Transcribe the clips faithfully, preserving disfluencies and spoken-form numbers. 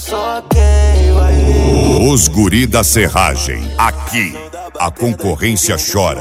soqueio aí. Os guri da serragem, aqui a concorrência chora.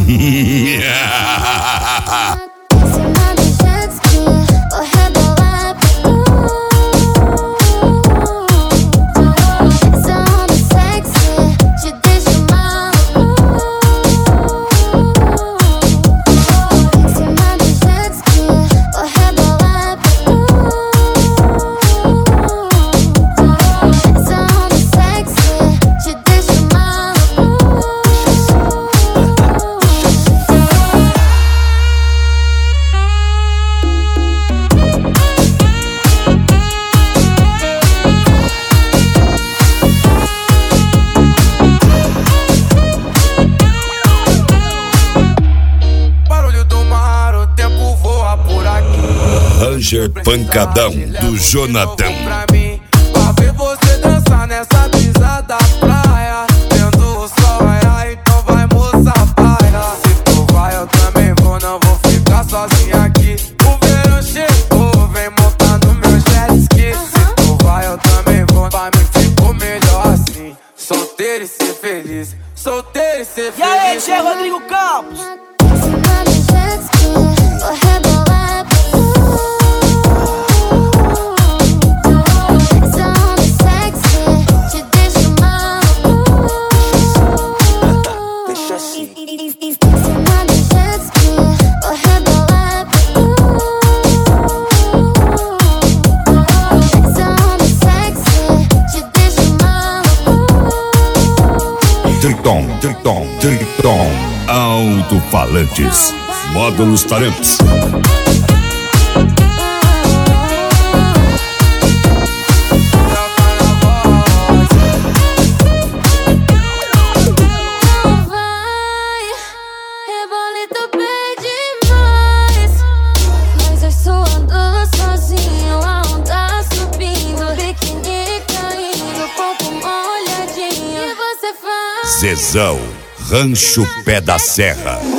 Ranger Pancadão do Jonathan. Pra mim, pra ver você dançar nessa brisa da praia, vendo o sol raiar, então vai moça paia. Se tu vai eu também vou, não vou ficar sozinha aqui. O verão chegou, vem montar no meu jet ski. Se tu vai eu também vou, pra mim ficou melhor assim. Solteiro e ser feliz, solteiro e ser feliz. E aí, Tchê Rodrigo Campos? Triton, Triton, Triton, alto-falantes, módulos talentos. Zezão, Rancho Pé da Serra.